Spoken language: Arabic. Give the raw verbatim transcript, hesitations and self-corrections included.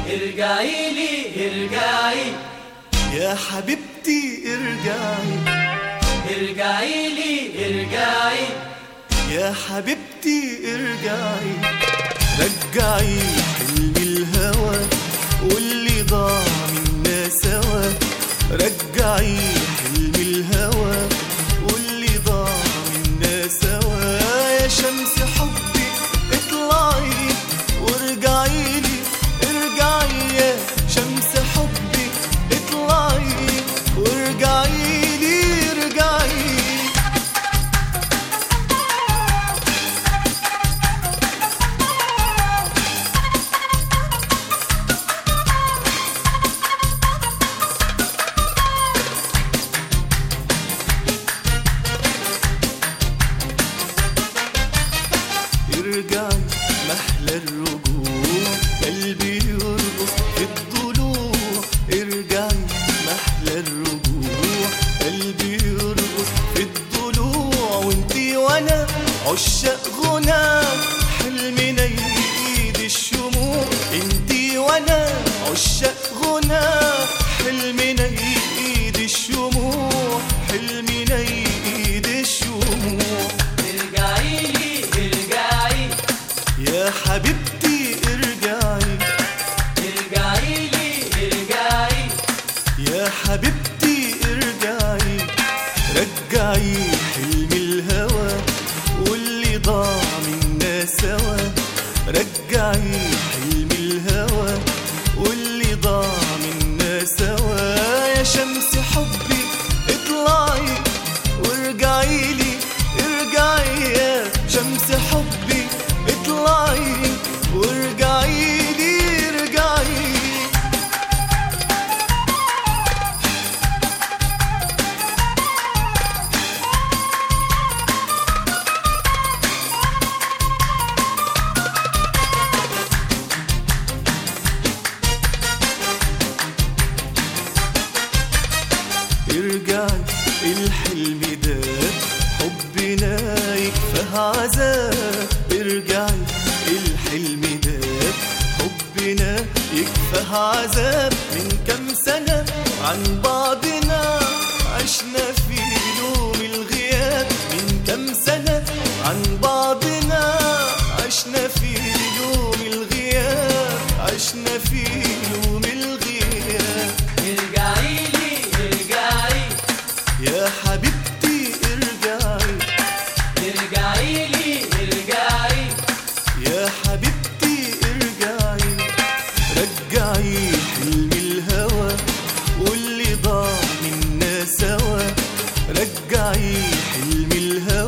ارجعي لي ارجعي يا حبيبتي ارجعي، ارجعي لي ارجعي يا حبيبتي ارجعي، رجعي حلم الهوى واللي ضاع منا سوا، رجعي حلم الهوى واللي ضاع منا سوا. يا شمس حبي اطلعي وارجعي لي، ارجعي يا شمس حبي اطلعي وارجعي لي، ارجعي. ارجعي محلى الرجوع، قلبي يرقص في الضلوع، ارجعي محلى الرجوع، قلبي يرقص في الضلوع. وانتي وانا عشاق غنى، حلمنا يزيد الشموع، انتي وانا عشاق غنى، حلمنا يزيد الشموع، حلمنا يزيد الشموع. ارجعي لي ارجعي يا حبيبتي ارجعي، ارجعي لي ارجعي يا حبيبتي ارجعي، رجعي حلم الهوى واللي ضاع منا سوا، رجعي حلم الهوى واللي ضاع منا سوا. يا شمس حبي اطلعي وارجعي لي، ارجعي يا شمس حبي اطلعي وارجعي لي، ارجعي. ارجعي الحلم ده حبنا يكفه عذاب، ارجعي الحلم ده حبنا يكفه عذاب. من كام سنة عن بعضنا عشنا في لوم الغياب، من كام سنة عن بعضنا عشنا في لوم الغياب، عشنا في لوم الغياب. ارجعي لي ارجعي يا حبيبتي ارجعي، ارجعي لي ارجعي يا حبيبتي ارجعي، رجعي حلم الهوى واللي ضاع منا سوا، رجعي حلم الهوى